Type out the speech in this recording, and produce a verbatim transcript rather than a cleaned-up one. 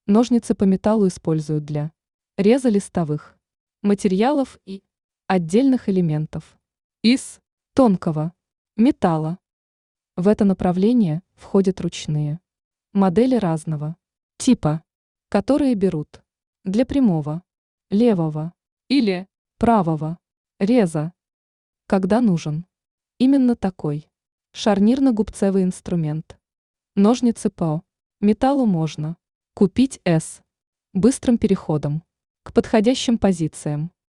Ножницы по металлу используют для реза листовых материалов и отдельных элементов из тонкого металла. В это направление входят ручные модели разного типа, которые берут для прямого, левого или правого реза, когда нужен именно такой шарнирно-губцевый инструмент. Ножницы по металлу можно купить с быстрым переходом к подходящим позициям.